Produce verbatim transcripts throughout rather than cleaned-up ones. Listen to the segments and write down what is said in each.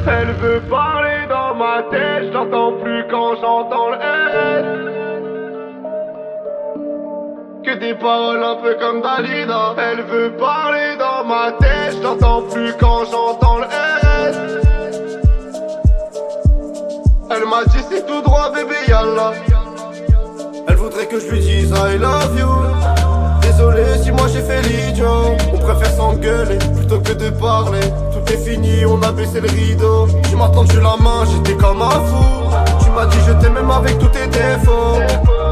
Elle veut parler dans ma tête, je l'entends plus quand j'entends le S. Que des paroles un peu comme Dalida. Elle veut parler dans ma tête, je l'entends plus quand j'entends le S. Elle m'a dit c'est tout droit bébé yallah. Elle voudrait que je lui dise I love you. Désolé si moi j'ai fait l'idiot. On préfère s'engueuler plutôt que de parler. Tout est fini, on a baissé le rideau. Tu m'as tendu la main, j'étais comme un fou. Tu m'as dit je t'aime même avec tous tes défauts.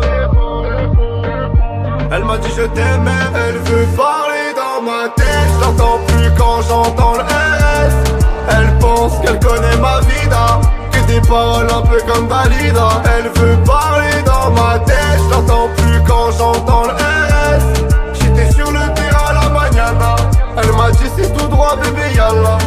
Elle m'a dit je t'aime, elle veut parler dans ma tête. Je l'entends plus quand j'entends le S. Elle pense qu'elle connaît ma vida. Que des paroles un peu comme Dalida. Elle veut parler dans ma tête. Je l'entends plus quand j'entends le S. J'étais sur le terrain la mañana. Elle m'a dit c'est tout droit bébé yallah.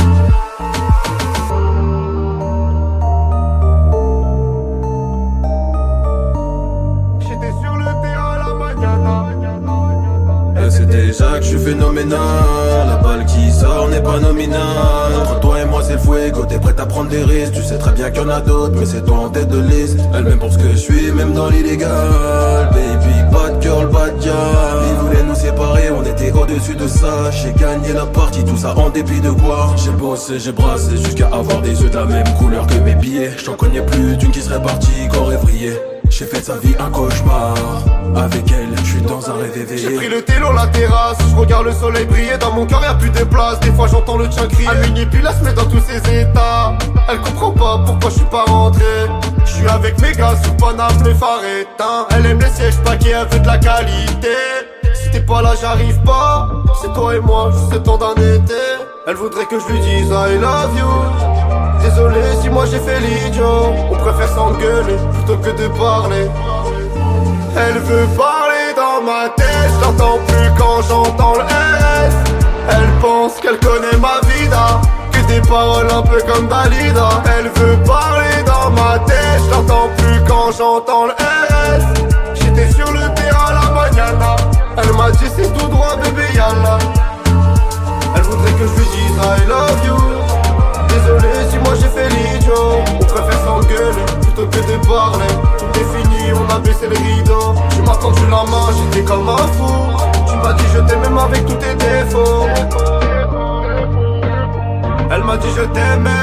J'étais sur le terrain la mañana. Elle sait déjà que je suis phénoménal. La balle qui sort n'est pas nominale. Entre toi et moi c'est le fuego. T'es prête à prendre des risques. Tu sais très bien qu'il y en a d'autres, mais c'est toi en tête de liste. Elle m'aime pour ce que je suis, même dans l'illégal. Baby, bad girl, bad guy. Ils voulaient nous séparer, on était au-dessus de ça. J'ai gagné la partie, tout ça en dépit de quoi. J'ai bossé, j'ai brassé jusqu'à avoir des yeux de la même couleur que mes billets. J'en connais plus d'une qui serait partie, qu'aurait vrillé. J'ai fait de sa vie un cauchemar. Avec elle, je suis dans un rêve éveillé. J'ai pris le télo, la terrasse. Je regarde le soleil briller. Dans mon cœur y'a plus de place. Des fois j'entends le tien crier. Elle manipulasse mais dans tous ses états. Elle comprend pas pourquoi je suis pas rentré. Je suis avec mes gars sous Paname, le phare éteint. Elle aime les sièges paquets, elle veut de la qualité. Si t'es pas là j'arrive pas. C'est toi et moi, juste le temps d'un été. Elle voudrait que je lui dise I love you. Désolé si moi j'ai fait l'idiot. On préfère s'engueuler plutôt que de parler. Elle veut parler dans ma tête. Je l'entends plus quand j'entends le S. Elle pense qu'elle connaît ma vida. Que des paroles un peu comme Dalida. Elle veut parler dans ma tête. Je l'entends plus quand j'entends le S. J'étais sur le terrain la mañana. Elle m'a dit c'est tout droit bébé yallah. Elle voudrait que je lui dise I love you. Désolé si moi j'ai fait l'idiot. On préfère s'engueuler plutôt que de parler. Tout est fini, on a baissé le rideau. Tu m'as tendu la main, j'étais comme un fou. Tu m'as dit je t'aime même avec tous tes défauts. Elle m'a dit je t'aime.